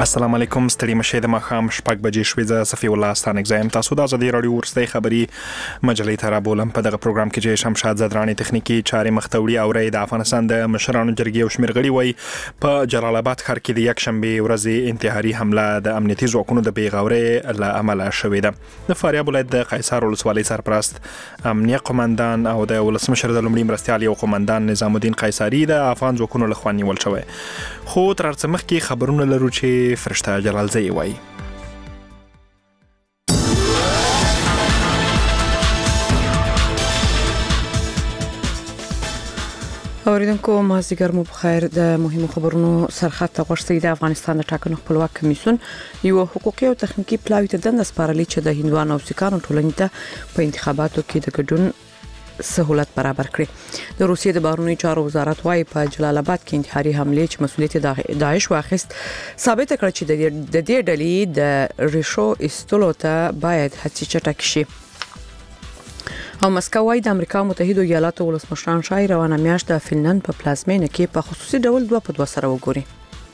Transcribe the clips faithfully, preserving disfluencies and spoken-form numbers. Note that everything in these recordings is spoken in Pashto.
السلام علیکم ستړي مشه د مخام شپږ بجې شوې ز صفي الله ستانک زایم تاسو د ازادي رادیو ورسته خبري مجلې ته را بولم په دغه پروګرام کې چې شمشاد زدرانی تخنیکی چارې مختوړي او رئیس د افغانستان د مشرانو جرګې او شمیر غړي وای په جلال آباد ښار کې د یک شنبه ورځ انتحاري حمله د امنیتي ځواکونو د بیغوري له عمله شوې ده د فاریاب ولایت د قیصر ولسوالۍ سرپرست امنیه قومندان او د ولسمشر د لومړي مرستيال یو قومندان نظام الدین قیصری د افغان ځواکونو له خوا نیول شوی خو تر څه مخکې خبرونه لرو چې فرشته جلالزئی وای اوریدونکو مازیګر مو بخیر د مهمو خبرونو سرخط غوښتي د افغانستان د ټاکنو خپلواک کمیسیون یو حقوقي او تخنیکی پلاوی ته د سپارلې چې د هندوانو او سکانو ټولنې ته په انتخاباتو کې د ګډون سہولت برابر کړي د روسیې د بهرنیو چارو وزارت وايي په جلال آباد کې انتحاري حمله چې مسؤلیت داعش واخیست ثابت کړ چې د دې ډلې د ریشو استولو ته باید هڅې چټک شي او مسکو وايي د امریکا متحده ایالاتو ولسمشران شای روانه میاشت د فنلند په پلازمینه کې په خصوصي ډول دوه په دوه سره وګوري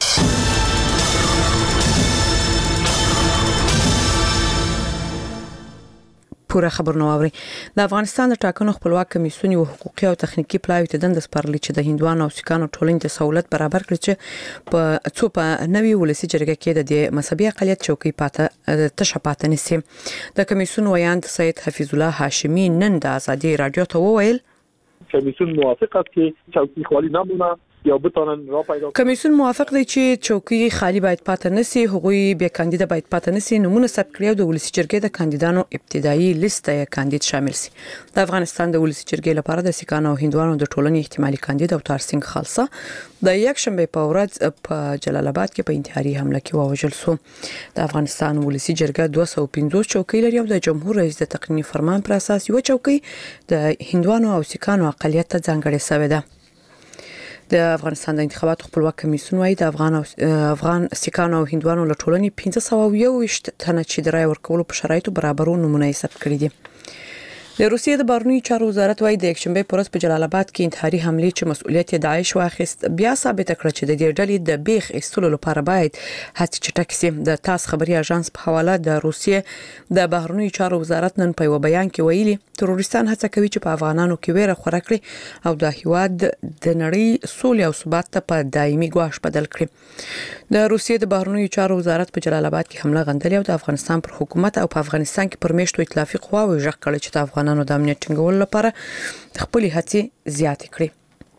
پوره خبرونه اوري د افغانستان د ټاکنو خپلواک کمیسیون یو حقوقي او تخنیکی پلاوی ته د سپارلې چې د هندوانو او سکانو ټولنې ته سہولت برابر کړي چې په څو په نوي ولسی جرګه کې د مذهبي اقلیت چوکۍ پاته تشه پاته نسی د کمیسیون ویاند سید حفیظ الله هاشمی نن د ازادي رادیو ته وویل کمیسیون موافق است که چوکۍ خالی نمونه یا بتونن را پیدا کمیسیون موافق دی چې چوکۍ خالی باید پاتې نسی هغوی به کاندید باید پاتې نسی نمونه ثبت کړي او د ولسی جرګې د کاندیدانو ابتدایي لیست یې کاندید شامل سي د افغانستان د ولسی جرګې لپاره د سکانو او هندوانو د ټولنې احتمالي کاندید او تارسنګ خالصه د یک شنبه په ورځ په جلال آباد کې په انتحاري حمله کې ووژل شو د افغانستان ولسی جرګه دوه سوه پنځوس چوکۍ لري او د جمهور رئیس د تقنیني فرمان پر اساس یو چوکۍ د هندوانو او سکانو اقلیت ته ځانګړې شوې ده د افغانستان د انتخاباتو خپلواک کمیسیون وايي د افغان او افغان سکانو او هندوانو له ټولنې پنځه سوه یو ویشت تنه چې د رای ورکولو په شرایطو برابرو نمونه یې ثبت کړي دي د روسیې د بهرنیو چارو وزارت وايي د یکشنبه په ورځ په جلال آباد کې انتحاري حمله چې مسؤلیت یې داعش واخیست بیا ثابت کړ چې د دې ډلې د بیخ ایستلو لپاره باید هڅې چټک شي د تاس خبري اژانس په حواله د روسیې د بهرنیو چارو وزارت نن په یو بیان کې ویلي تروریستان هڅه کوي چې په افغانانو کې ویره خورا کړي او د هیواد د نړۍ سولې او ثبات ته په دایمي ګواښ بدل کړي د روسیې د بهرنیو چارو وزارت په جلال آباد کې حمله غندلې او د افغانستان پر حکومت او په افغانستان کې پر میشتو ائتلافي قواوو ژغ کړي چې د افغانانو د امنیت ټینګولو لپاره خپل هڅې زیاتې کړي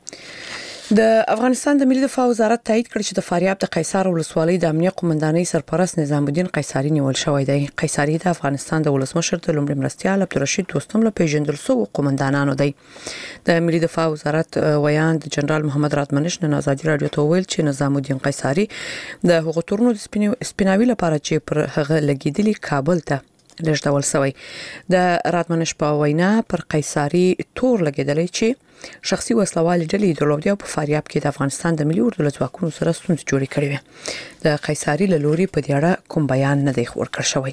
د افغانستان د ملي دفاع وزارت تایید کړ چې د فاریاب د قیصر ولسوالۍ د امنیه قومندانۍ سرپرست نظام الدین قیصری نیول شوی دی قیصری د افغانستان د ولسمشر د لومړي مرستيال عبدالرشید دوستم له پیژندل شو قومندانانو دی د ملي دفاع وزارت ویاند جنرال محمد راتمنش نن ازادي رادیو ته ویل چې نظام الدین قیصری د حقوق تورنو د سپیناوي لپاره چې پر هغه لګیدلی کابل ته لږ شوی د راتمنش په وینا پر قیصری تور لګیدلی چې شخصي وسلوال ډلې درلودي او په فاریاب کې د افغانستان د ملي اردو ځواکونو سره ستونزې جوړې کړې وې د قیصری له لوري په دې اړه کوم بیان نه دی ورکړ شوی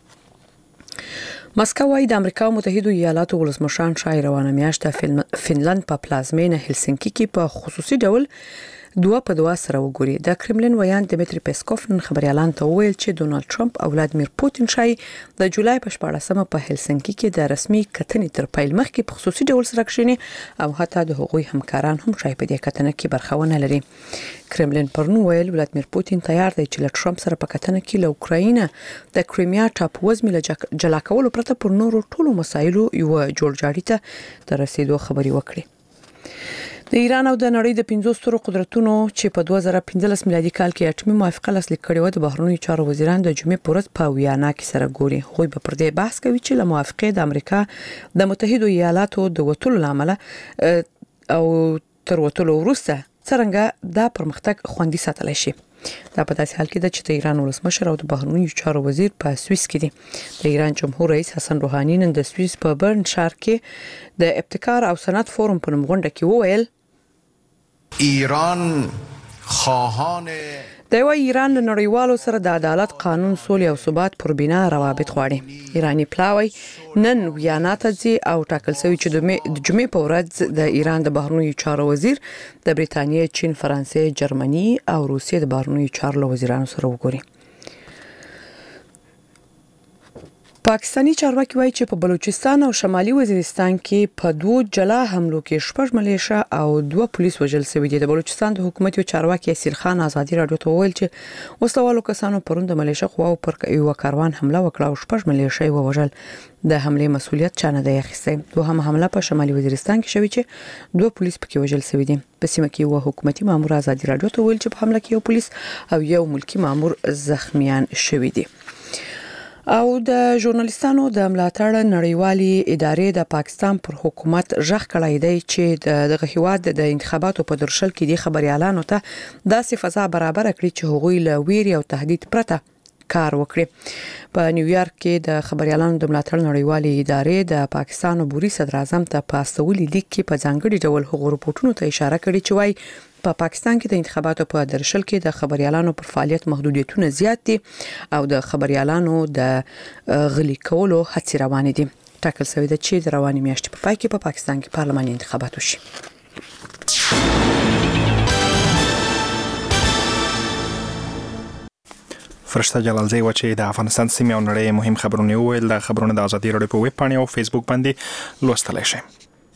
مسکو وايي د امریکا متحده ایالاتو ولسمشران شای روانه میاشت فنلند په پلازمینه هلسنکي کې په خصوصي ډول دوه په دوه سره وګوري د کرملین ویاند دمیتری پیسکوف نن خبريالان ته وویل چې ډونالد ټرمپ او ولادمیر پوتین شای د جولای په شپاړسمه په هلسنکي کې د رسمي کتنې تر پیل مخکې په خصوصي ډول سره کښینی او حتی د هغوی همکاران هم شای په دې کتنه کې برخه ونه لري کرملین پرنو ویل ولادمیر پوتین تیار دی چې له ټرمپ سره په کتنه کې له اوکراینه د کریمیا ټاپووزمې له جلا کولو پرته پر نورو ټولو مسایلو یو جوړجاړي ته د رسیدو خبري وکړي د ایران او د نړۍ د پنځو سترو قدرتونو چې په دوه زره پنځلس میلادي کال کې اټومي موافقه لاسلیک کړې و د بهرنیو چارو وزیران د جمعې په ورځ په ویانا کې سره ګوري خو په پردې بحث کوي چې له موافقې د امریکا د متحده ایالاتو د وټولو لامل او تر وټولو وروسته څنګه دا پرمختګ خوندي ساتل شي دا په داسې حال کې ده چې د ایران ولسمشر او د بهرنیو چارو وزیر په سویس کې دي د ایران جمهور رئیس حسن روحاني نن د سویس په برن ښار کې د ابتکار او صنعت فورم په نوم غونډه کې وویل ایران خواهان د یو ایران له نړیوالو سره د عدالت قانون سولې او ثبات پر بنا روابط غواړي. ایرانی پلاوی نن ویانا ته ځي او ټاکل شوی چې د جمعې په ورځ د ایران د بهرنیو چارو وزیر د بریتانیا، چین، فرانسې، جرمني او روسیې د بهرنیو چارو له وزیرانو سره وګوري. پاکستانی چارواکي وایي چې په بلوچستان او شمالي وزیرستان کې په دوه جلا حملو کې شپږ ملیشه او دوه پولیس وژل شوي دي. د بلوچستان د حکومت یو چارواکي اسیل خان ازادي رادیو ته وویل چې وسلوالو کسانو پرون د ملیشه قواو پر یو کاروان حمله وکړه او شپږ ملیشه یې وژل. د حملې مسؤلیت چا نه دی اخیستی. دوهمه حمله په شمالي وزیرستان کې شوې چې دوه پولیس پکې وژل شوي دي. په سیمه کې یو حکومتي مامور ازادي رادیو ته وویل چې په حمله کې یو پولیس او یو ملکی مامور زخمیان شوي دي. او د ژورنالیستانو د ملاتړ نړیوالې ادارې د پاکستان پر حکومت ژغ کړی دی چې دغه هیواد د انتخاباتو په درشل کې د خبريالانو ته داسې فضا برابر کړي چې هغوی له ویري او تهدید پرته کار وکړي. په نیویارک کې د خبريالانو د ملاتړ نړیوالې ادارې د پاکستان عبوري صدر اعظم ته په استولي لیک کې په ځانګړي ډول هغو رپورټونو ته اشاره کړې چې وايي په پا پاکستان کې د انتخاباتو په درشل کې د خبريالانو پر فعالیت محدودیتونه زیات دي او د خبريالانو د غلي کولو هڅې روانې دي. ټاکل شوی دی چې د روانې میاشتې په پای کې په پا پاکستان کې پارلماني انتخابات وشي. فرشته جلالزی و چې د افغانستان سیمې او نړۍ مهم خبرونه ویل. د خبرونه د ازادي رادیو په ویب پاڼه او فیسبوک باندې لوستلای شئ.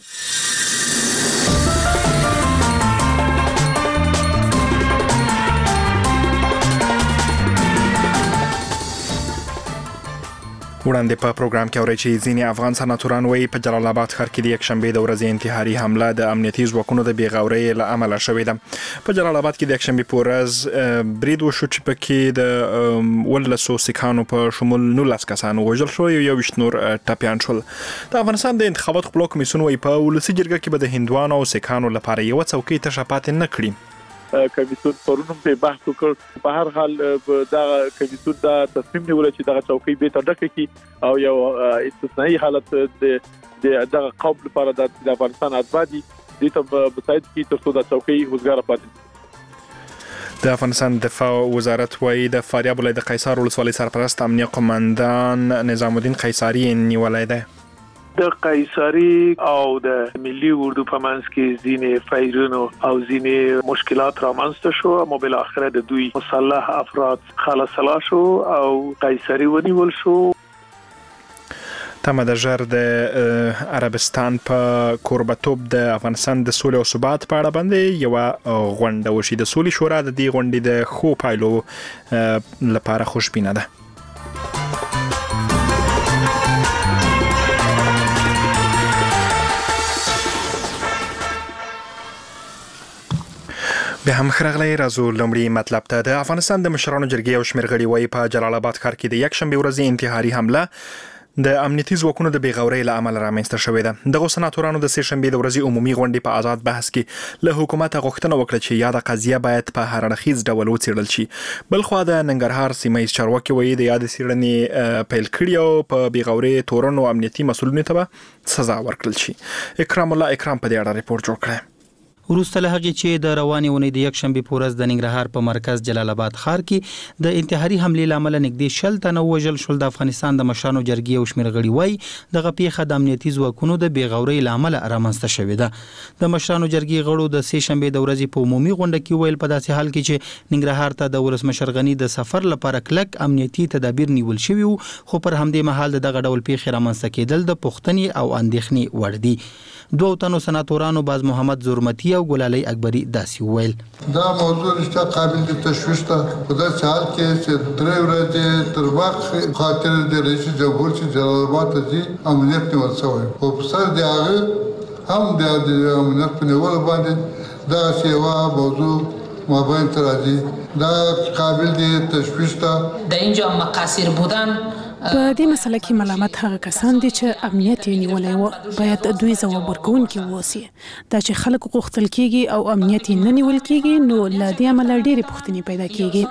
وړاندې په پروګرام کې اورئ چې ځینې افغان سناتوران وایي په جلال آباد ښار کې د یکشنبې د ورځې انتحاري حمله د امنیتي ځواکونو د بېغورۍ له امله شوې ده. په جلال آباد کې د یکشنبې په ورځ برید وشو چې پکې د ولسو سیکانو په شمول نولس کسان وژل شو، یو ویشت نور ټپیان شول. د افغانستان د انتخاباتو خپلواک کمیسیون وایي په ولسي جرګه کې به د هندوانو او سیکانو لپاره یو څوکۍ تشه پاتې نه کړي. کمیسیون پرونم په بحث وکړ. په هر حال دا کمیسیون دا تصمیم نیول چې دغه چوکۍ به تر ډکه کی او یو استثنایی حالت د دغه قوم لپاره د افغانستان آزادي د ته مساعد کی تر څو د چوکۍ وزګار پاتې. د افغانستان دفاع وزارت وايي د فاریاب ولایت د قیصار ولسوالۍ سرپرست امنیه قومندان نظام الدین قیصاری نیولای دی. د قیصری او د ملي اردو په منځ کې ځینې فایرونو او ځینې مشکلات رامنځته شو، اما بل اخر د دوی مسلح افراد خلاص شو او قیصری ونیول شو. تمه د ژر د عربستان په کوربتوب د افغانستان د سولې او ثبات په اړه باندې یو غونډه وشي. د سولې شورا د دې غونډې د خو پایلو لپاره خوشبینه ده. به هم خرغلی رازو لمړی مطلب ته. د افغانستان د مشرانو جرګې او شمېر غړي وایي په جلال آباد ښار کې د یکشنبې ورځې انتحاري حمله د امنیتي ځواکونو د بېغورۍ له امله رامنځته شوې ده. دغو سناتورانو د سې شنبې د ورځې عمومي غونډې په آزاد بحث کې له حکومته غوښتنه وکړه چې یاده قضیه باید په هر اړخیز ډول وڅېړل شي. بلخوا د ننګرهار سیمه ییز چارواکي وایي د یادې څېړنې پیل کړي او په بېغورۍ تورنو امنیتي مسؤلینو ته به سزا ورکړل شي. اکرام الله اکرام په دې اړه ریپورت جوړ کړی. وروسته له هغې چې د روانې اونۍ د یکشنبې په ورځ د ننګرهار په مرکز جلال آباد ښار کې د انتحاري حملې له امله نږدې شل تنه ووژل شول، د افغانستان د مشرانو جرګې او شمېر غړي وایي دغه پیښه د امنیتي ځواکونو د بېغورۍ له امله رامنځته شوې ده. د مشرانو جرګې غړو د سې شنبې د ورځې په عمومي غونډه کې ویل په داسې حال کې چې ننګرهار ته د ولسمشر غني د سفر لپاره کلک امنیتي تدابیر نیول شوي وو، خو پر همدې مهال د دغه ډول پیښې رامنځته کېدل د پوښتنې او اندېښنې وړ دي. دوه تنو سناتورانو باز محمد زرمتی او ګلالۍ اکبري داسې وویل دا موضوع رښتیا قابل د تشویش ده. په داسې حال کې چې درې ورځې تر وخت خاطر د رئیس جمهور چې جلال آباد ته ځي امنیت نیول شوی، خو په سر د هغه هم د امنیت په نیولو باندې دغسې یوه موضوع مابین ته راځي. دا قابل د تشویش ده. در اینجا مقصر بودن په دې مسله کې ملامت هغه کسان دي چې امنیت یې نیولای و، باید دوی ځواب ورکوونکي واوسي. دا چې خلک غوښتل کیږي او امنیت یې نه نیول کیږي، نو له دې امله ډېرې پوښتنې پیدا کیږي.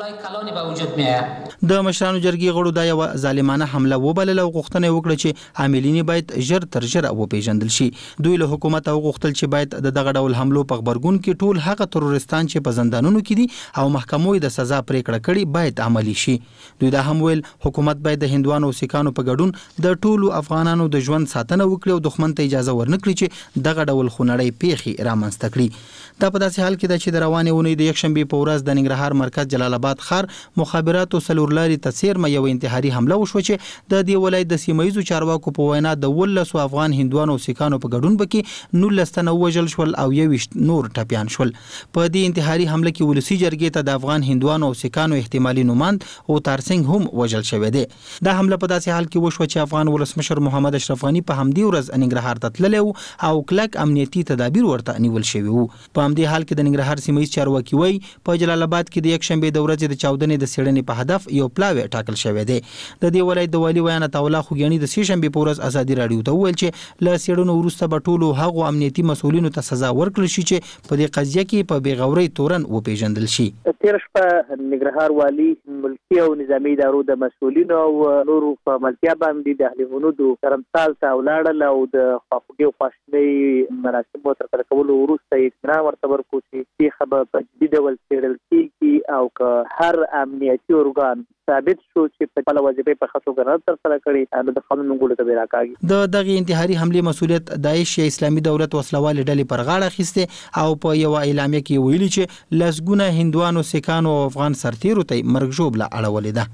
د مشرانو جرګې غړو دا یو ظالمانه حمله وبلله او غوښتنه وکړه چې عاملین باید ژر تر ژره وپیژندل شي. دوی له حکومت او غوښتل چې باید د دغه ډول حملو په خبرګون کې ټول هغه ترورستان چې په زندانونو کې دي او محکمو د سزا پریکړه کړي باید عملی شي. دوی دا هم ویل حکومت باید د هندوانو او سیکانو په ګډون د ټولو افغانانو د ژوند ساتنه وکړي او دښمن ته اجازه ورنکړي چې دغه ډول خونړۍ پیښې رامنځته کړي. دا په داسې حال کې ده چې د روانې اونۍ د یکشنبې په ورځ د ننګرهار مرکز جلال آباد ښار مخابراتو څلورلارې ته څیرمه یو انتحاري حمله وشوه چې د دې ولایت د سیمه ییزو چارواکو په وینا د ولسو افغان هندوانو او سیکانو په ګډون پکې نولس تنه ووژل شول او یوویشت نور ټپیان شول. په دې انتحاري حمله کې ولسي جرګې ته د افغان هندوانو او سیکانو احتمالي نوماند او تارسنګ هم وژل شوی دی. دا حمله په داسې حال کې وشوه چې افغان ولسمشر محمد اشرف غني په همدې ورځ ننګرهار ته تللی او کلک امنیتي تدابیر ورته نیول شوي وو. په همدې حال کې د ننګرهار سیمه ییز چارواکي وایي په جلال آباد کې د یکشنبې د ورځې د چاودنې د څېړنې په هدف یو پلاوی ټاکل شوی دی. د دې ولایت د والي ویان عطاالله خوږیاني د سې شنبې په ورځ ازادي راډیو ته وویل چې له څېړنو وروسته به ټولو هغو امنیتي مسؤلینو ته سزا ورکړل شي چې په دې قضیه کې په بې غورۍ تورن وپیژندل شي. تېره شپه ننګرهار والي ملکي او نظامي ادارو د مسؤلینو او نورو په ملتیا باندې د اهل هنودو شرمسال ته ولاړل او د خواخوږۍ او خواشینۍ مراسمو ترسره کولو وروسته اطمینان ورته ورکړو چې پیښه به په جدي ډول څېړل کېږي او که هر امنیتي ارګان ثابت شو چې په خپله وظیفې په ښه توګه نه ترسره کړي نو د قانون منګولو ته به راکاږي. د دغې انتحاري حملې مسؤلیت داعش یا اسلامي دولت وسلوالې ډلې پر غاړه اخیستی او په یوه اعلامیه کې ویلي چې لسګونه هندوانو سیکانو او افغان سرتیرو ته مرګ ژوبله اړولې ده.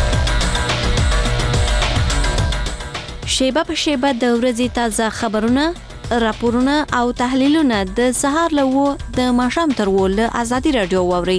شیبه په شیبه د ورځې تازه خبرونه، راپورونه او تحلیلونه د سهار له اوو د ماښام تر اوو له ازادي راډیو واورئ.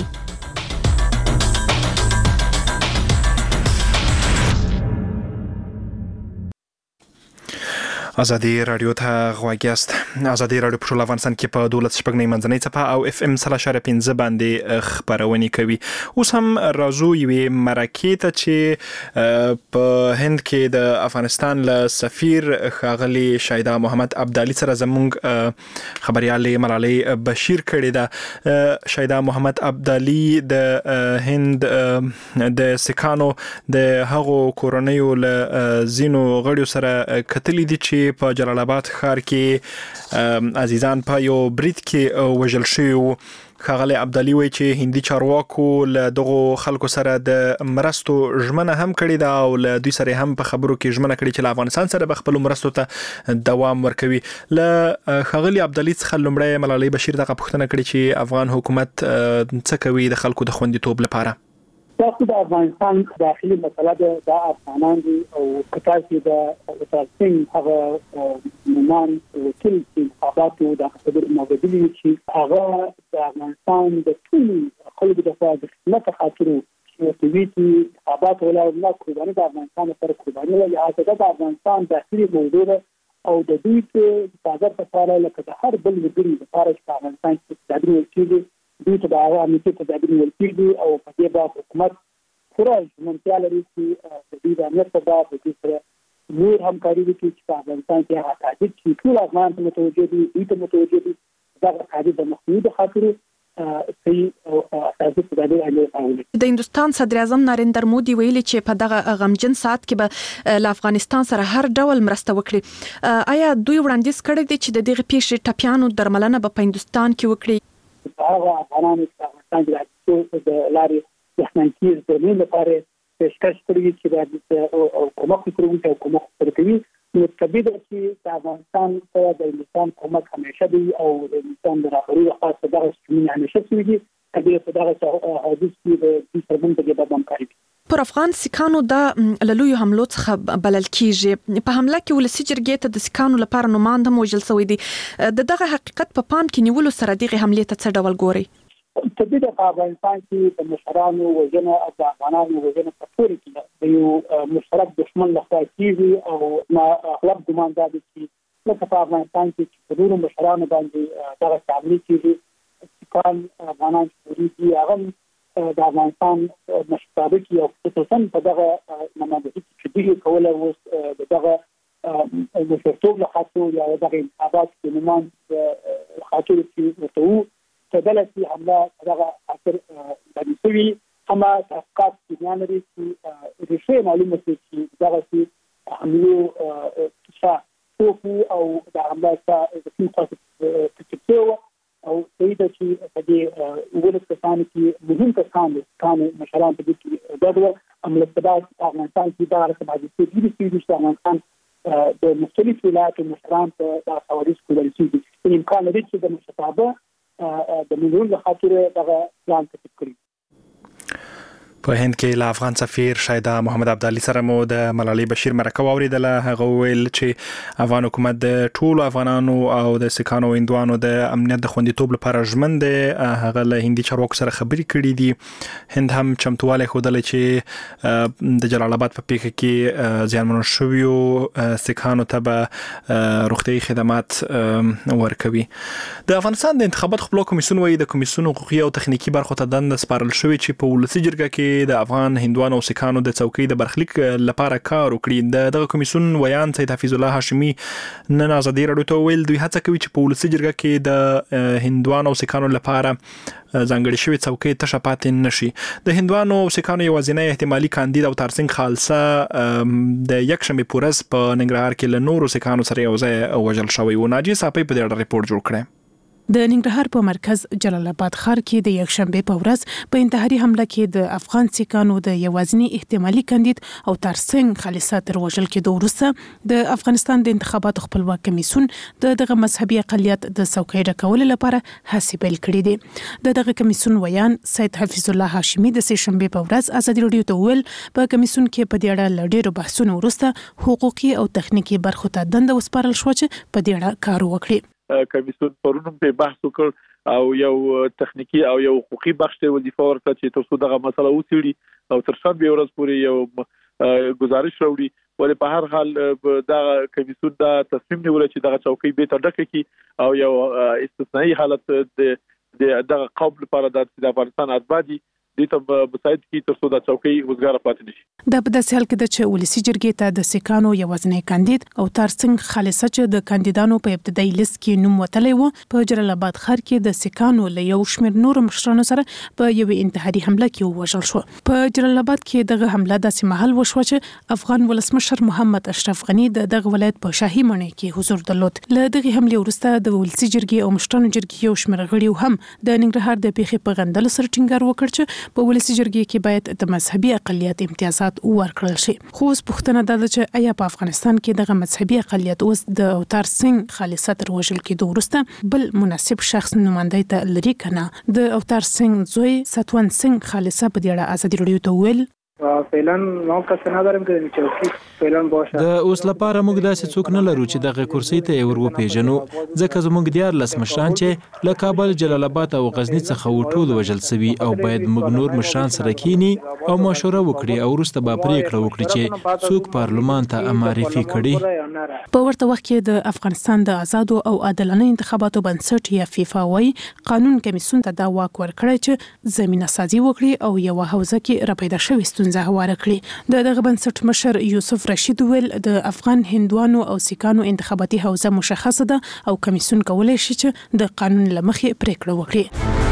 ازادي رادیو ته غواړئ یاست. ازادي رادیو په ټول افغانستان کې په دولت شپږ نه منځنۍ څپه او اف ام سل اشاریه پنځه باندې خبرونه کوي. اوس هم راځو یوې مرکې ته چې په هند کې د افغانستان له سفیر ښاغلي شایده محمد ابدالي سره زموږ خبريالې ملالۍ بشیر کړې ده. شایده محمد ابدالي د هند د سیکانو د هغو کورنیو له زینو غړیو سره کتلې دي چې په جلال آباد ښار کې عزیزان په یو برید کې وژل شوي وو. ښاغلی ابدالي وایي چې هندي چارواکو له دغو خلکو سره د مرستو ژمنه هم کړې ده او له دوی سره هم په خبرو کې ژمنه کړې چې له افغانستان سره به خپلو مرستو ته دوام ورکوي. له ښاغلي ابدالي څخه لومړی ملالۍ بشیر دغه پوښتنه کړې چې افغان حکومت څه کوي د خلکو د خوندیتوب لپاره. تاسو د افغانستان داخلي مسله ده د افغانان دي او کتاسي د تاسین هغه نومان وکیل چې انتخاباتو د خبرو موجودي چې هغه د افغانستان د ټول خلکو د خدمت خاطر چې دوی چې انتخابات ولا نه قرباني د افغانستان لپاره قرباني ولا حاجت د افغانستان داخلي موضوع او د دوی په حفاظت لپاره لکه د هر بل وګړي لپاره چې افغانستان کې تدابیر وکړي دوی ته د هغه امنیتي تدابیر نیول کېږي او په دې باندې حکومت پوره ژمنتیا لري چې د دوی د امنیت په باب د دوی سره نور همکاري وکړي چې په افغانستان کې هغه تهدید چې ټول افغان ته متوجه دي دوی ته متوجه دي دغه تهدید د مخنیوي د خاطرې د هندوستان صدر اعظم نریندر مودي ویلي چې په دغه غمجن ساعت کې به له افغانستان سره هر ډول مرسته وکړي. آیا دوی وړاندیز کړی دی چې د دغه پیښې ټپیانو درملنه به په هندوستان کې وکړي؟ هغه افغانانو چې افغانستان کې د لارې تخنیکي زمینه لپاره پیشکش کړی چې د کومک کوي او کومک کوي نو طبیعي ده چې د افغانستان سره د هندوستان کومک همیشه دی او د هندوستان د راغلي خاصه دغه شتمنۍ همیشه سوي دي طبیعي په دغه حدیث کې د سربند کې د همکاري پر افغان سیکانو د لویو حملو څخه بلل کیږي. په حمله کې ولسي جرګې ته د سیکانو لپاره نوماند هم وژل شوی دی. د دغه حقیقت په پام کې نیولو سره دغه حملې ته څه ډول ګوري؟ طبیعي ده په افغانستان کې د مشرانو وژنه او د افغانانو وژنه په ټول کې د یو مشترک دښمن لخوا کیږي او ما اغلب ګمان دا دی چې لکه په افغانستان کې چې په ډېرو مشرانو باندې دغه حملې کیږي سیکان افغانان چې دي هغه د افغانستان مشترک او خصوصا په دغه منابع کې دوی کول اوس دغه د سرتوب له خاطر یا دغه انتخابات د نمان خاطر چې ورته تدلسي حمله دغه اثر باندې سوي اما تحقیقات کې نه لري چې د شی معلومه چې دغه چې حمله تشا او د حمله د کوم خاصه تکتو او سیده چې په دې وګړو کسان کې مهم کسان کانو مشران په دې کې دغه عمل استباد افغانستان کې دا راځي چې دې چې د افغانستان د مختلف ولایتونو مشران په د حوادث کولای شي امکان لري چې د مشابه د مليون له خاطر دغه پلان تطبیق کړي. په هند کې له افغان سفیر شایدا محمد عبدالي سره مو د ملالۍ بشیر مرکه واوریدله. هغه ویل چې افغان حکومت د ټولو افغانانو او د سکانو هندوانو د امنیت د خوندیتوب لپاره ژمن دی. هغه له هندي چارواکو سره خبرې کړې دي. هند هم چمتوالی ښودلی چې د جلال آباد په پیښه کې زیانمنو شویو سکانو ته به روغتیايي خدمات ورکوي. د افغانستان د انتخابات خپلو کمیسیون وایي د کمیسیون حقوقي او تخنیکي برخو ته دنده سپارل شوې چې په ولسي جرګه کې د افغان هندوانو او سکانو د څوکۍ د برخلیک لپاره کار وکړي. دغه کمیسیون ویان سید حفیظ الله هاشمي نن ازادي راډیو ته ویل دوی هڅه کوي چې په ولسي جرګه کې د هندوانو او سکانو لپاره ځانګړي شوی څوکۍ تشه پاتې نشي. د هندوانو او سکانو یوازینی احتمالي کاندید او ترڅنګ خالصه د یکشنبه پورز په ننګرهار کې له نورو سکانو سره یو ځای وژل شوی و. ناجی صاحب په دې اړه ریپورت جوړ کړی. د ننګرهار په مرکز جلال آباد ښار کې د یکشنبه په ورځ په انتحاري حمله کې د افغان سکانو د یوازینی احتمالي کاندید او ترڅنګ خالصه تر وژل کېدو وروسته د افغانستان د انتخاباتو خپلواک کمیسیون د دغه مذهبي اقلیت د څوکۍ ډکولو لپاره هڅې پیل کړې دي. د دغه کمیسیون ویان سید حفیظ الله هاشمي د سه شنبه په ورځ ازادي راډیو ته ویل په کمیسیون کې په دې اړه له ډېرو بحثونو وروسته حقوقي او تخنیکي برخو ته دنده وسپارل شو چې په دې اړه کار وکړي. کمیسیون پرونم په بحث وکړ او یو تخنیکی او یو حقوقي بخش ته وظیفه ورکړه چې تاسو دغه مسله وڅېړي او تر شنبه ورځ پورې یو گزارش راوړي. ولې په هر حال دا کمیسیون دا تصمیم نیول چې دغه چوکۍ به تر ډکه کی او یو استثنایی حالت د دغه قوم لپاره د افغانستان ازبادي د ته مساعد کی تر څو د چوکۍ وزګار پاتې نشي. دا په داسې حال کې د چې ولسی جرګې ته د سکانو یوازینی کاندید او ترڅنګ خالصه چې د کاندیدانو په ابتدایي لیست کې نوم وتلی و په جلال آباد ښار کې د سکانو له یو شمېر نورو مشرانو سره په یوې انتحاري حمله کې ووژل شو. په جلال آباد کې دغه حمله داسې مهال وشوه چې افغان ولسمشر محمد اشرف غنی د دغه ولایت په شاهي ماڼۍ کې حضور درلود. له دغه حملې وروسته د ولسی جرګې او مشرانو جرګې یو شمېر غړي هم د ننګرهار د پیښې په غندلو سره ټینګار وکړ چې په ولسی جرګې کې باید د مذهبي اقلیت امتیازات ورکړل شي. خو اوس پوښتنه ده چې آیا په افغانستان کې دغه مذهبي اقلیت اوس د اوتارسنګ خالصه تر وژل کېدو وروسته بل مناسب شخص نمایندګۍ ته لري کنه؟ د اوتارسنګ زوی ستوان سنگ خالصه په دې اړه ازادي راډیو ته ویل فعلا ما کس ندارم که چوکی فعلا باشه. د اوس لپاره موږ داسې څوک نه لرو چې دغه کرسي ته ور وپیژنو ځکه زموږ دیار لس مشران چې له کابل جلال آباد او غزنی څخه وټول وژل سوي او باید موږ نور مشران سره کینی او مشوره وکړي او وروسته به پریکړه وکړي چې څوک پارلمان ته معرفي کړي. په ورته وخت کې د افغانستان د آزادو او عادلانه انتخاباتو بنسټ یا فیفا وايي قانون کمیسیون ته دا واک ورکړی چې زمينه سازي وکړي او یو حوزه کې راپیدا شوې ستونزه هواره کړي. د دغه بنسټ مشر یوسف رشید ویل د افغان هندوانو او سکانو انتخاباتي حوزه مشخصه ده او کمیسیون کولای شي چې د قانون له مخې پریکړه وکړي.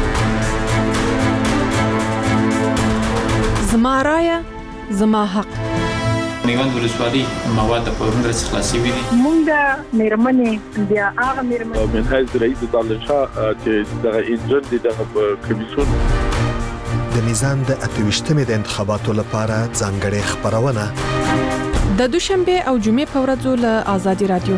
زما رایه زما حق. میوند ولسوالي مواد په ورنډ څخه خلاصي وي. مونږ د میرمنې بیا هغه میرمنې من حیث رئیس دالن شاه چې دغه انجن د کمیسیون د میزان د اتويشتمې د انتخاباتو لپاره ځانګړې خبرونه د دوشنبه او جمعې په ورځو له آزادي رادیو.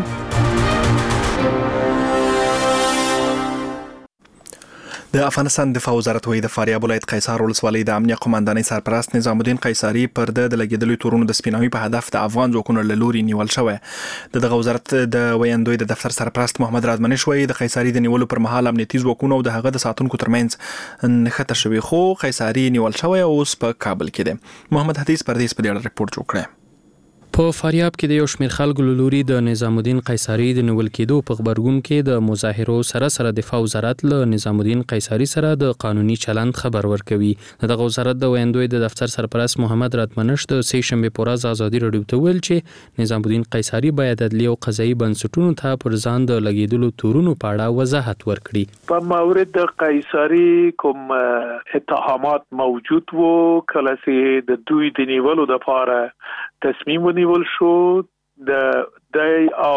د افغانستان دفاع وزارت وایي د فاریاب ولایت قیصار ولسوالۍ د امنیه قومندانۍ سرپرست نظام الدین قیصاري پر د لګیدلو تورونو د سپیناوي په هدف د افغان ځواکونو له لوري نیول شوی. د دغه وزارت د ویاندوی د دفتر سرپرست محمد رادمنش وایي د قیصاري د نیولو پر مهال امنیتي ځواکونو او د هغه د ساتونکو ترمنځ نښته شوې خو قیصاري نیول شوی او اوس په کابل کې دی. محمد حدیث پردیس په دې اړه ریپورت جوړ کړی. په فاریاب کې د یو شمېر خلکو له لوري د نظام الدین قیصري د نیول کېدو په خبرګون کې د مظاهرو سره سره دفاع وزارت له نظام الدین قیصري سره د قانوني چلند خبر ورکوي. دغه وزارت د ویاندوی د دفتر سرپرست محمد راتمنش د سه شنبه په ورځ ازادي راډیو ته ویل چې نظام الدین قیصري باید عدلي او قضایي بنسټونو ته پر ځان د لګیدلو تورونو په اړه وضاحت ورکړي. په مورد د قیصري کوم اتهامات موجود وو کله چې د دوی د نیولو لپاره تصمیم ونیول شو د دای او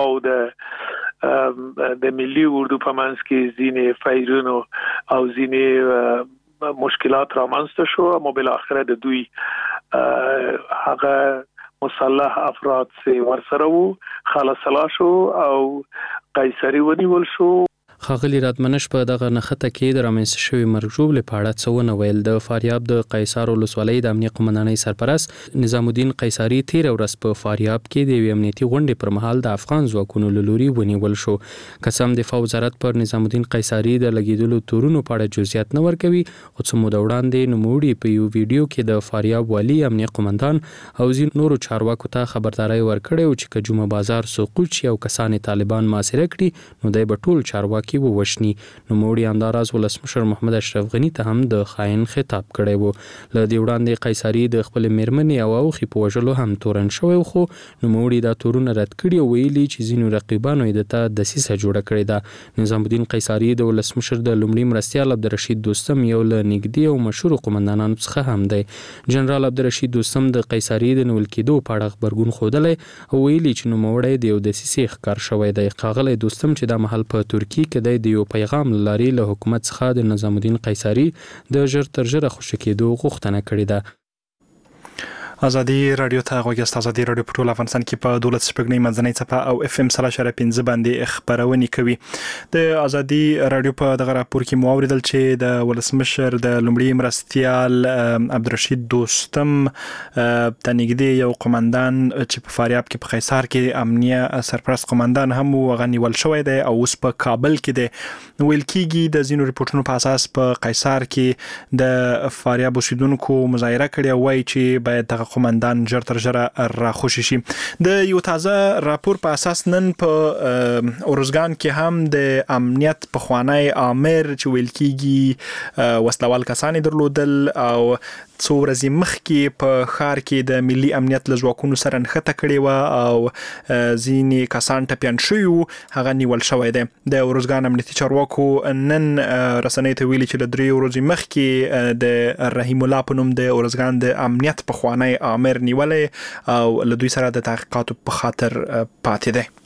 د د ملي اردو په منځ کې ځینې فایرونو او ځینې مشکلات رامنځته شو او بل اخر د دوی هغه مسلح افراد چې ورسره وو خلاص شو او قیصري ونیول شو. خاغلی راتمنش په دغه نخته کې د رامنځته شوی مرجوب لپاره څونه ویل. د فاریاب د قیصر ولسوالۍ د امنیت قومندانۍ سرپرست نظام الدین قیصري تیر ورځ په فاریاب کې د امنیتي غونډې پر مهال د افغان ځواکونو له لوري ونیول شو. قسم دفاع وزارت پر نظام الدین قیصري د لګیدلو تورونو په اړه جزئیات نه ورکوي او څه موده وړاندې نوموړي په یو ویډیو کې د فاریاب والی امنیت قومندان او ځینو نورو چارواکو ته خبرداري ورکړې او چې کجومه بازار سقوط شي او کسان طالبان محاصره کړي نو دای په ټول چارواکي کې ووشني. نو موړي انداراز ولسمشر محمد اشرف غنی ته هم د خاين خطاب کړی وو. ل دې وړاندې قیصري د خپل میرمنې او اوخي په وژلو هم تورن شوی خو نو موړي دا تورونه رد کړی او ویلي چې ځینو رقیبانو یې د دسیسه جوړه کړې ده. نظام الدین قیصري د ولسمشر د لومړي مرستیال عبدالرشید دوستم یو له نږدې او مشهور قومندانانو څخه هم دی. جنرال عبدالرشید دوستم د قیصري د نیول کېدو په اړه خبرګون خوده او ویلي چې نو موړی د یو دسیسې ښکار شوی دی. قاغلی دوستم چې د محل په ترکی کې د یو پیغام لاري له حکومت څخه د نظام الدین قیصري د ژر تر ژره خوشی کېدو غوښتنه کړې ده. ازادي رادیو ته غوږی ازادي رادیو په ټول افغانستان کې په دولت شپږنۍ منځنۍ صفه او اف ام سره شره پنځه باندې خبرونه کوي. د ازادي رادیو په دغه راپور کې مو اوریدل چې د ولسمشر د لومړي مرستیال عبدالرشید دوستم د نږدې یو قومندان چې په فاریاب کې په قیصر کې امنیه سرپرست قومندان هم وغنیول شوی دی او اوس په کابل کې دی. ویل کېږي د زینو ریپورتونو په اساس په قیصر کې د فاریاب اوسیدونکو مظاهره کړې وای چې باید دغه قومندان ژر تر ژره راخوشي شي. د یو تازه راپور په اساس نن په اورزګان کې هم د امنیت په خوانی امر چې ویل کېږي وسلوال کسان درلودل او څو ورځې مخکې په ښار کې د ملي امنیت له ځواکونو سره نښته کړې وه او ځینې کسان ټپیان شوي وو هغه نیول شوی دی. د اورزګان امنیتي چارواکو نن رسنیو ته ویلي چې له درې ورځې مخکې د رحیم الله په نوم د اورزګان د امنیت په خوانی امر نیولی او له دوی سره د تحقیقاتو په خاطر پاتې دی.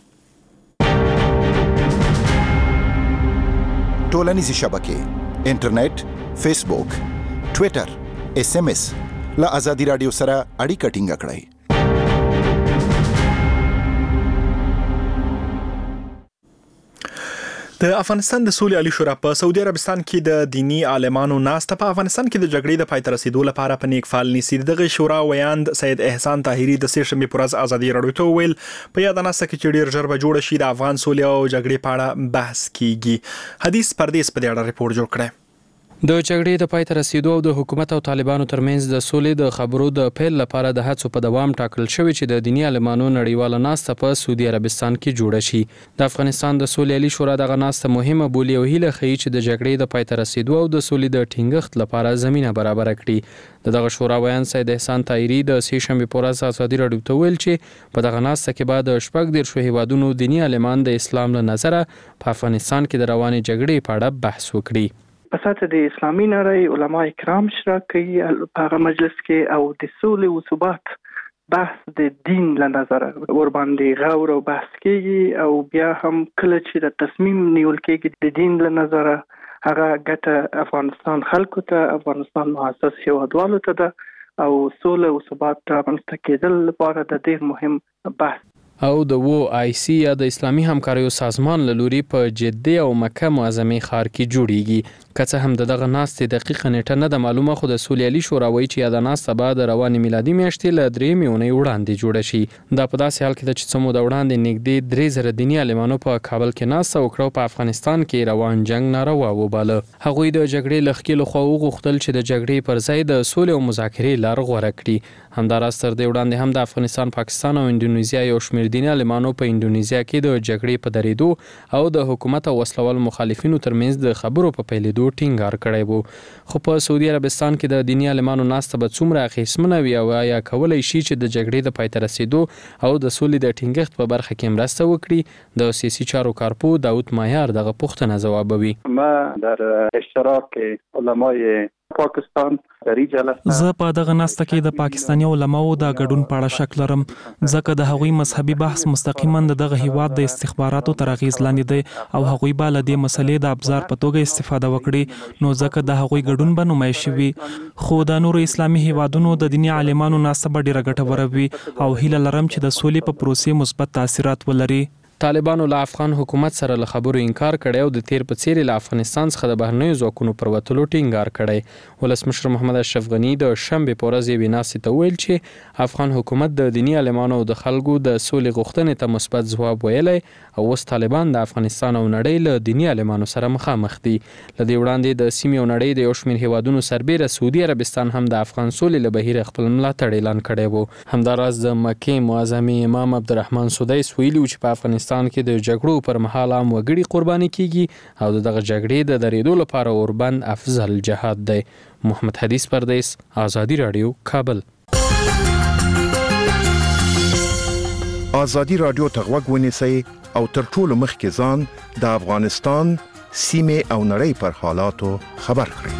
ټولنیزې شبکې انټرنیټ، فیسبوک، ټویټر، اس ام اس له ازادي رادیو سره اړیکه ټینګه کړئ. د افغانستان د سولې عالی شورا په سعودي عربستان کې د دینی عالمانو ناسته په افغانستان کې د جګړې د پای ته رسیدو لپاره په نیک فعال نیسي. دغه شورا ویاند سید احسان طاهری د سه شنبه پر ورځ ازادي راډیو ته ویل په یاد ناسته کې چې ډیر ژر به جوړ شي د افغان سولې او جګړې په اړه بحث کیږي. حدیث پردیس په دې اړه ریپورت جوړ کړی. د جګړې د پای ته رسیدو او د حکومت او طالبانو ترمنځ د سولې د خبرو د پیل لپاره د هڅو په دوام ټاکل شوی چې د دینی عالمانو نړیواله ناسته په سعودي عربستان کې جوړه شي. د افغانستان د سولې عالی شورا دغه ناسته مهمه بولي او هیله ښیي چې د جګړې د پای ته رسیدو او د سولې د ټینګښت لپاره زمينه برابر کړي. دغه شورا ویان سید احسان طاهری د سه شنبه پر ورځ ازادي راډیو ته ویل چې په دغه ناسته کې بعد شپږ دېرش هیوادونو دینی عالمان د اسلام له نظره په افغانستان کې د روانې جګړې په اړه بحث وکړي. په ساته د اسلامي نړۍ علما کرام شرکت کوي په هغه مجلس کې او د سولې او ثبات بحث د دین له نظره ور باندې غور او بحث کیږي او بیا هم کله چې د تصمیم نیول کېږي د دین له نظره هغه ګټه افغانستان خلکو ته افغانستان مؤسس هیوادوالو ته ده او سولې او ثبات رامنځته کېدل لپاره د ډېر مهم بحث او د و آی سی یا د اسلامي همکاریو سازمان له لوري په جدي او مکه معظمه ښار کې جوړیږي. که څه هم دغه ناستې دقیقه نیټه نه ده معلومه، خو د سولیالي شورا وایي چې دا ناسته به د روانې میلادي میاشتې له درې میونۍ وړاندې جوړه شي. دا په داسې حال کې ده چې څه موده وړاندې نږدې درې زره دیني عالمانو په کابل کې ناسته وکړه، په افغانستان کې روان جنگ ناروا وباله. هغوی د جګړې له ښکېلو خوا وغوښتل چې د جګړې پر ځای د سولې او مذاکرې لار غوره کړي. همداراز تر دې وړاندې هم د افغانستان، پاکستان او اندونیزیا یو شمېر دیني عالمانو په اندونیزیا کې د جګړې په درېدو او د حکومت او وسلوال مخالفینو ترمنځ د خبرو په پیلېدو ټینګار کړی وو. خو په سعودي عربستان کې د دیني عالمانو ناسته به څومره اغېزمنه وي او آیا کولی شي چې د جګړې د پای ته رسېدو او د سولې د ټینګښت په برخه کې مرسته وکړي؟ د سیاسي چارو کارپو داود ماهیار دغه پوښتنه ځوابوي. ما در اشتراک علمای پاکستان زه په دغه ناسته کې د پاکستاني علماو د ګډون په اړه شک لرم، ځکه د هغوی مذهبي بحث مستقیما د دغه هیواد د استخباراتو تر اغېز لاندې دی او هغوی به له دې مسلې د ابزار په توګه استفاده وکړي، نو ځکه د هغوی ګډون به نمایشي وي. خو د نورو اسلامي هیوادونو د دیني عالمانو ناسته به ډېره ګټوره وي او هیله لرم چې د سولې په پروسې مثبت تاثیرات ولري. طالبانو له افغان حکومت سره له خبرو انکار کړی او د تیر په څیر له افغانستان څخه د بهرنیو ځواکونو پر وتلو ټینګار کړی. ولسمشر محمد اشرف غنی د شنبې په ورځ یوې ناستې ته ویل چې افغان حکومت د دیني عالمانو او د خلکو د سولې غوښتنې ته مثبت ځواب ویلی او اوس طالبان د افغانستان او نړۍ له دیني عالمانو سره مخامخ دي. له دې وړاندې د سیمې او نړۍ د یو شمېر هیوادونو سربیره سعودي عربستان هم د افغان سولې له بهیر خپل ملاتړ اعلان کړی و. همداراز د مکې معظمې امام عبدالرحمن سدیس ویلي و چې په افغانستان کې د جګړو پر مهال عام وګړي قرباني کیږي او دغه جګړې د درېدو لپاره اوربند افضل جهاد دی. محمد حدیث پردیس، آزادی رادیو، کابل. آزادی رادیو ته غوږ ونیسئ او تر ټولو مخکې ځان د افغانستان، سیمې او نړۍ پر حالاتو خبر کړئ.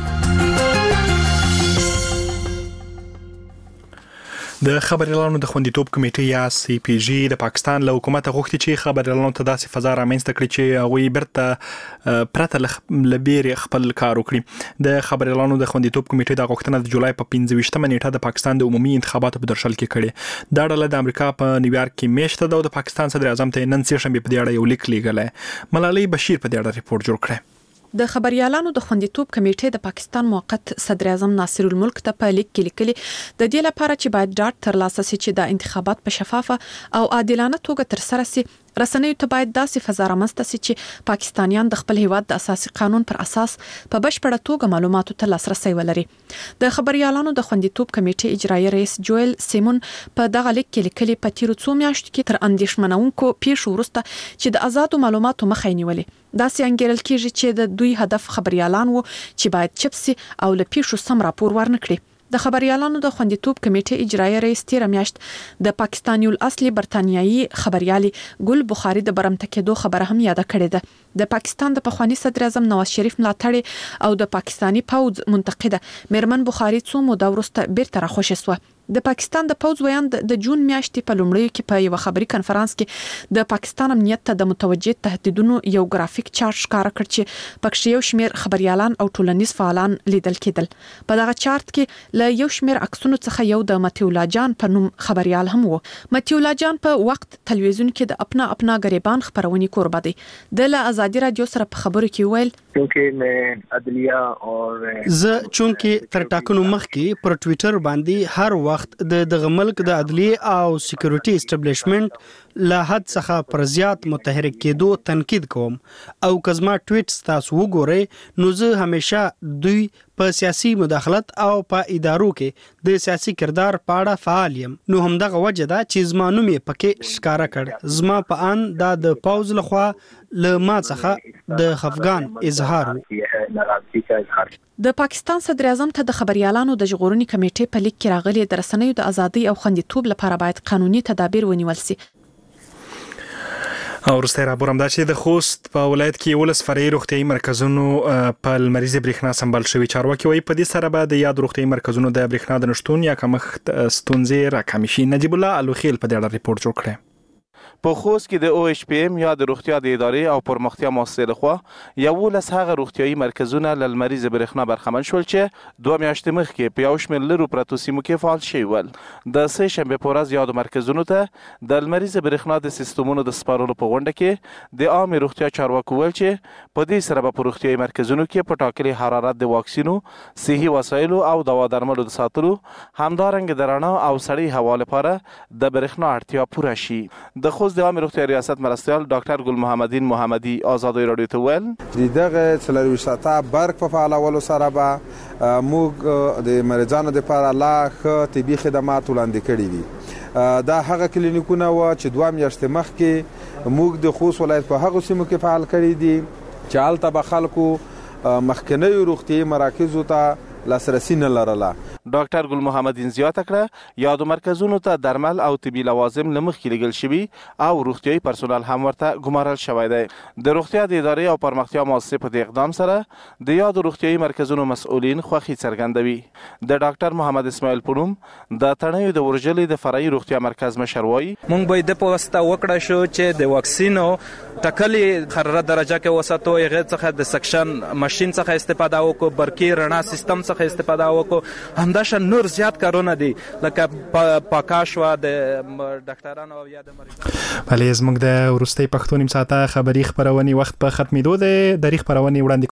د خبريالانو د خوندیتوب کمیټې یا سی پی جی د پاکستان له حکومت غوښتي چې خبريالانو ته داسې فضا رامنځته کړي چې هغوی برته پرته لبیر خپل کار وکړي. د خبريالانو د خوندیتوب کمیټې د غوښتنه د جولای په پنځه ویشتمه نیټه د پاکستان د عمومي انتخاباتو په درشل کې کړي. دا ډله د امریکا په نیویارک کې میشته ده او د پاکستان صدر اعظم ته نن سه شنبه په دې اړه یو لیک لیږلی. ملالۍ بشیر په دې اړه ریپورت جوړ کړی. د خبريالانو د خوندیتوب کمیټې د پاکستان موقت صدر اعظم ناصر الملک ته په لیک کې لیکلي د دې لپاره چې باید ډاټ ترلاسه شي چې د انتخابات په شفافه او عادلانه توګه ترسره شي. رسنیو ته باید داسې فضا رامنځته شي چې پاکستانیان د خپل هیواد د اساسي قانون پر اساس په بشپړه توګه معلوماتو ته لاسرسي ولري. د خبريالانو د خوندیتوب کمیټې اجرایي رئیس جویل سیمون په دغه لیک کې لیکلي په تیرو څو میاشتو کې تر اندېښمنونکو پیښو وروسته چې د آزادو معلوماتو مخه یې نیولې، داسې انګیرل کیږي چې د دوی هدف خبريالان وو چې باید چپ سي او له پیښو سم راپور ورنکړي. د خبريالانو د خوندیتوب کمیټې اجرایي رئیس تیر میاشت د پاکستاني الاصلي برتانیایي خبريالي ګل بخاري د برمته کېدو خبره هم یاد کړې ده. د پاکستان د پخوانی صدر اعظم نواز شریف ملاتړ او د پاکستاني پوځ منتقده میرمن بخاري څو موده وروسته بیرته راخوشې شوه. د پاکستان د پوځ ویاند د جون میاشتې په لومړیو کې په یو خبري کنفرانس کې د پاکستان امنیت ته د متوجه تهدیدونو یو ګرافیک چارت ښکاره کړ چې پکې یو شمېر خبريالان او ټولنیز فعالان لیدل کېدل. په دغه چارت کې له یو شمېر عکسونو څخه یو د متیولا جان په نوم خبريال هم وو. متیولا جان په وخت تلویزیون کې د اپنا اپنا غریبان خبرونې کوربه دی. د له آزادی رادیو سره په خبرو کې ویل کیونکه مې عدلیه او زه چونکه تر ټاکنو مخکې پر ټوئیټر باندې هر وخت د دغه ملک د عدلیه او سکیورټي اسټابلیشمنت له حد څخه پر زیات متحرک کېدو تنقید کوم او کزما ټویټس تاسو وګورئ نو زه همیشه دوی په سیاسي مداخلت او په ادارو کې د سیاسي کردار په اړه فعال یم. نو همدغه وجه ده چې زما نوم یې پکې ښکاره کړ. زما په ان دا د پوز لخوا له ما څخه د خفګان اظهار و. د پاکستان صدر اعظم ته د خبريالانو د ژغورنې کمیټې په لیک کې راغلي د رسنیو د ازادۍ او خوندیتوب لپاره باید قانوني تدابیر ونیول شي. او ورسته را بورم دا چې د خوست په ولایت کې ولس فرعي روغتيایي مرکزونو په لمریزه برېښنا سمبال شوی. چارواکي وایي په دې سره به د یاد روغتيایي مرکزونو د برېښنا د نشټون یا کمښت ستونزې راکمې شي. نجیب الله الوخیل په دې اړه ریپورت جوړ کړی. په خوست کې د او ایچ پی ام یا د روغتیا د ادارې او پرمختیا مؤسسې لخوا یولس هغه روغتیايي مرکزونه له لمریزې برېښنا برخمن شول چې دوه میاشتې مخکې په یو شمېر لرو پرتو سیمو کې فعال شوي ول. د سه شنبې په ورځ یادو مرکزونو ته د لمریزې برېښنا د سیستمونو د سپارلو په غونډه کې د عامې روغتیا چارواکو ویل چې په دې سره به په روغتیايي مرکزونو کې په ټاکلي حرارت د واکسینو، صحي وسایلو او دوا درملو د ساتلو، همدارنګه د رڼا او سړې هوا لپاره د برېښنا اړتیا پوره شي. د خوست د عامې روغتیا ریاست مرستیال ډاکټر ګل محمدین محمدي ازادي راډیو ته ویل د دغه څلورویشت ساعته برق په فعالولو سره به موږ د مریضانو لپاره لا ښه طبي خدمات وړاندې کړي دي. دا هغه کلینیکونه و چې دوه میاشتې مخکې موږ د خوست ولایت په هغو سیمو کې فعال کړي دي چې هلته به خلکو مخکنیو روغتیايي مراکزو ته لاسرسي نه لرله. ډاکټر ګل محمدین زیاته کړه یادو مرکزونو ته درمل او طبي لوازم له مخکې لیږل شوي او روغتیايي پرسونل هم ورته ګمارل شوی دی. د روغتیا د ادارې او پرمختیا مؤسسې په دې اقدام سره د یادو روغتیايي مرکزونو مسؤلین خوښي څرګندوي. د ډاکټر محمد اسماعیل په نوم د تڼیو د ورجلې د فرعي روغتیا مرکز مشر وایي موږ به د په واسطه وکړه شو چې د واکسینو ټاکلې حرارت درجه کې وساتو، هغه څخه د سکشن ماشين څخه استفاده وکړو، برقي رڼا سیستم څخه استفاده وکړو، همداشان نور زیات کارونه دي لکه پاکاشوا د ډاکټرانو او یا د مریضانو. بلې زموږ د ورستۍ پښتو نیم ساعته خبري خبرونې وخت په ختمېدو ده. د خبرونې وړاندې